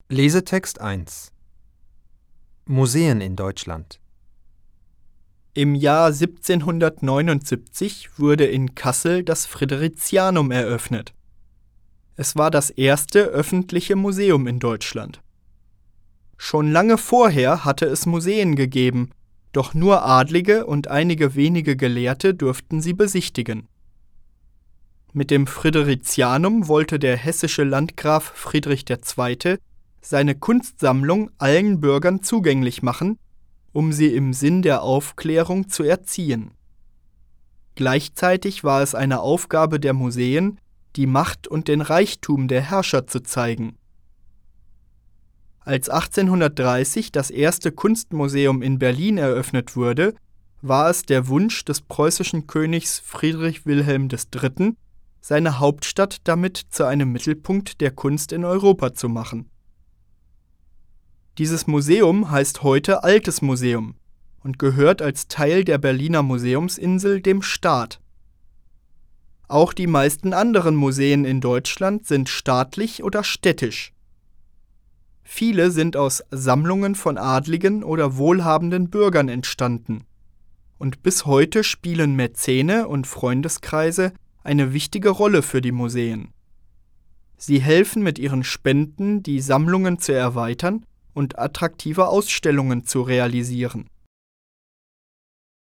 Lesetext 1 Museen in Deutschland. Im Jahr 1779 wurde in Kassel das Friderizianum eröffnet. Es war das erste öffentliche Museum in Deutschland. Schon lange vorher hatte es Museen gegeben, doch nur Adlige und einige wenige Gelehrte durften sie besichtigen. Mit dem Friderizianum wollte der hessische Landgraf Friedrich II. Seine Kunstsammlung allen Bürgern zugänglich machen, um sie im Sinn der Aufklärung zu erziehen. Gleichzeitig war es eine Aufgabe der Museen, die Macht und den Reichtum der Herrscher zu zeigen. Als 1830 das erste Kunstmuseum in Berlin eröffnet wurde, war es der Wunsch des preußischen Königs Friedrich Wilhelm III., seine Hauptstadt damit zu einem Mittelpunkt der Kunst in Europa zu machen. Dieses Museum heißt heute Altes Museum und gehört als Teil der Berliner Museumsinsel dem Staat. Auch die meisten anderen Museen in Deutschland sind staatlich oder städtisch. Viele sind aus Sammlungen von adligen oder wohlhabenden Bürgern entstanden. Und bis heute spielen Mäzene und Freundeskreise eine wichtige Rolle für die Museen. Sie helfen mit ihren Spenden, die Sammlungen zu erweitern und attraktive Ausstellungen zu realisieren.